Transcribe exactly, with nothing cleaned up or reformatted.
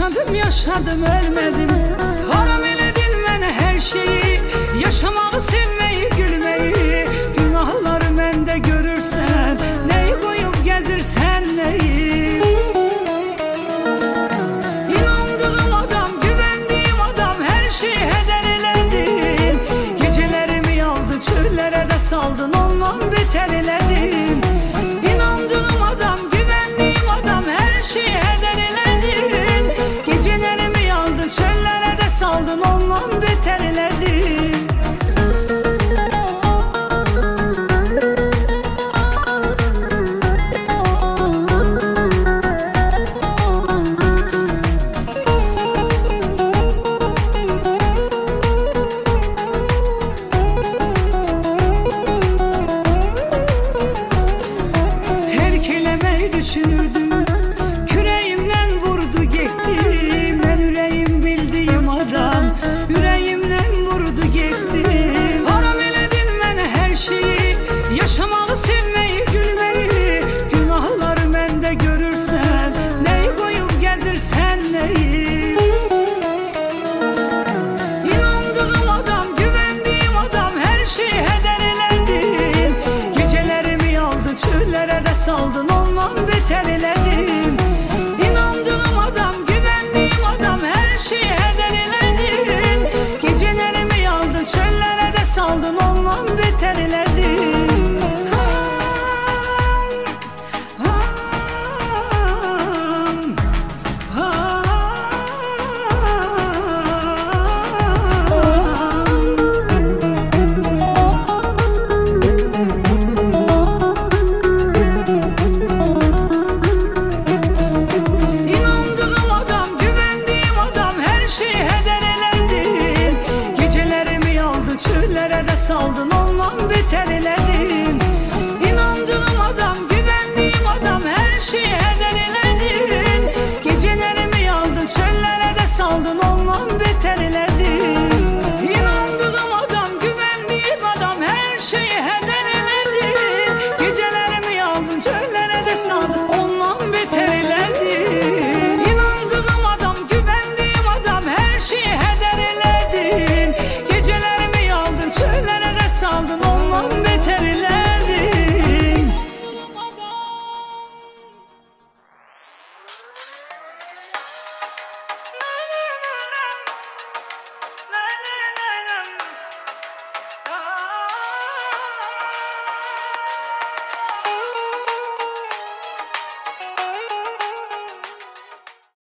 Yaşadım yaşadım ölmedim. Haram eledin mənə her şeyi, yaşamağı, sevmeyi, gülmeyi. Günahları mende görürsen, neyi koyup gezirsen neyi. İnandığım adam, güvendiğim adam, her şeyi heder eledin. Gecelerimi aldı, çöllere de saldın, ondan beter eledin. İnandığım adam, güvendiğim adam, her şeyi heder eledin. Gecelerimi aldı, çöllere de saldın, ondan beter eledin. Düşünürdüm, küreğimden vurdu gitti. Ben yüreğim bildiğim adam, yüreğimden vurdu gitti. Haram eledin mənə her şeyi, yaşamağı, sevmeyi, gülmeyi. Günahları mende görürsen, neyi koyup gezirsen neyi. İnandığım adam, güvendiğim adam, her şeyi heder eledin. Gecelerimi aldı, çöllere de saldın, ondan beter eledim. İnandığım adam, güvendiğim adam, her şeyi heder eledin. Gecelerimi aldın, çöllere de saldın, ondan beter eledim. Çöllere de saldın,